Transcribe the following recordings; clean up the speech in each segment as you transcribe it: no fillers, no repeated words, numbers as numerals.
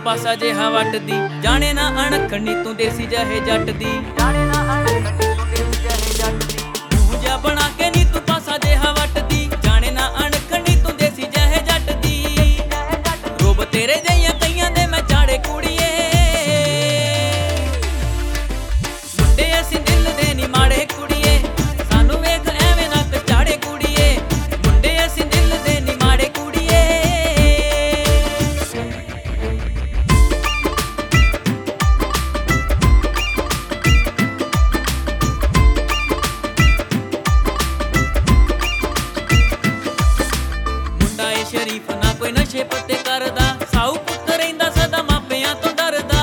ਪਾਸਾ ਜਿਹਾ ਵੱਟਦੀ, ਜਾਣੇ ਨਾ ਅਣਖਣੀ ਤੂੰ ਦੇਸੀ ਜਿਹੇ ਜੱਟ ਦੀ। ਮੂੰਹ ਜਿਹਾ ਬਣਾ ਕੇ ਨੀ ਤੂੰ ਪਾਸਾ ਜਿਹਾ ਵੱਟਦੀ, ਜਾਣੇ ਨਾ ਅਣਖਣੀ ਤੂੰ ਦੇਸੀ ਜਿਹੇ ਜੱਟ ਦੀ। ਰੂਪ ਤੇਰੇ ਜਿਹੀਆਂ ਕਈਆਂ ਦੇ ਮੈਂ ਚਾੜੇ ਕੁੜੀਏ, ਮੁੰਡੇ ਅਸੀਂ ਦਿਲ ਦੇ ਨੀ ਮਾੜੇ ਕੁੜੀਏ, ਸਾਨੂੰ ਵੇਖ ਐਵੇਂ ਨਾ ਚਾੜੇ ਕੁੜੀਏ, ਮੁੰਡੇ ਅਸੀਂ ਦਿਲ ਦੇ ਨੀ ਮਾੜੇ ਕੁੜੀਏ। ਮੁੰਡਾ ਏ ਸ਼ਰੀਫ ਨਾ ਕੋਈ ਨਸ਼ੇ ਪੱਤੇ ਕਰਦਾ, ਸਾਊ ਪੁੱਤ ਰਹਿੰਦਾ ਸਦਾ ਮਾਪਿਆਂ ਤੋਂ ਡਰਦਾ।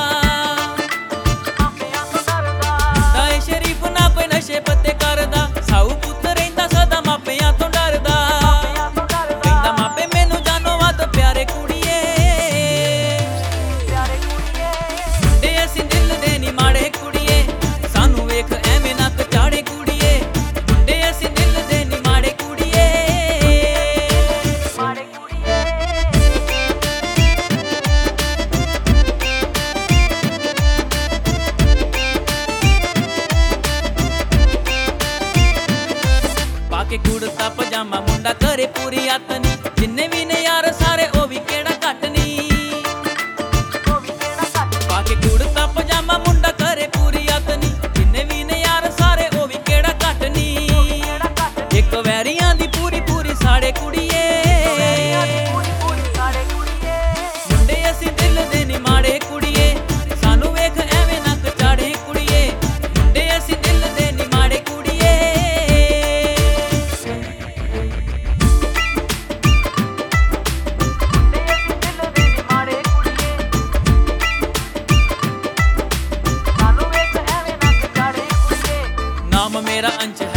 ਮੁੰਡਾ ਏ ਸ਼ਰੀਫ ਨਾ ਕੋਈ ਨਸ਼ੇ ਪੱਤੇ ਕਰਦਾ, ਸਾਊ ਪੁੱਤ ਰਹਿੰਦਾ ਸਦਾ ਮਾਪਿਆਂ ਤੋਂ ਡਰਦਾ। ਕਹਿੰਦਾ ਮਾਪੇ ਮੈਨੂੰ ਜਾਨੋਂ ਵੱਧ ਪਿਆਰੇ ਕੁੜੀਏ, ਮੁੰਡੇ ਅਸੀਂ ਦਿਲ ਦੇ ਨੀ ਮਾੜੇ ਕੁੜੀਏ, ਸਾਨੂੰ ਵੇਖ ਐਵੇਂ ਨਾ ਚਾੜੇ ਕੁੜੀਏ, ਮੁੰਡੇ ਅਸੀਂ ਦਿਲ ਦੇ ਨੀ ਮਾੜੇ ਕੁੜੀਏ। ਪਾ ਕੇ ਕੁੜਤਾ ਪਜਾਮਾ ਮੁੰਡਾ ਕਰੇ ਪੂਰੀ ਅੱਤ ਨੀ, ਜਿੰਨੇ ਵੀ ਨੇ ਯਾਰ ਸਾਰੇ ਉਹ ਵੀ ਕਿਹੜਾ ਘੱਟ ਨੀ। ਪਾ ਕੇ ਕੁੜਤਾ ਪਜਾਮਾ ਮੁੰਡਾ ਕਰੇ ਪੂਰੀ ਅੱਤ ਨੀ, ਜਿੰਨੇ ਵੀ ਨੇ ਯਾਰ ਸਾਰੇ ਉਹ ਵੀ ਕਿਹੜਾ ਘੱਟ ਨੀ। ਇੱਕ ਵੈਰੀਆਂ ਦੀ ਪੂਰੀ ਪੂਰੀ ਸਾੜੇ ਕੁੜੀਏ, ਮੁੰਡੇ ਅਸੀਂ ਦਿਲ ਦੇ ਨੀ ਮਾੜੇ ਕੁੜੀਏ, ਸਾਨੂੰ ਵੇਖ ਐਵੇਂ ਨਾ ਚਾੜੇ ਕੁੜੀਏ, ਮੁੰਡੇ ਅਸੀਂ ਦਿਲ ਦੇ ਨੀ ਮਾੜੇ ਕੁੜੀਏ। ਨਾਮ ਮੇਰਾ ਅੰਸ਼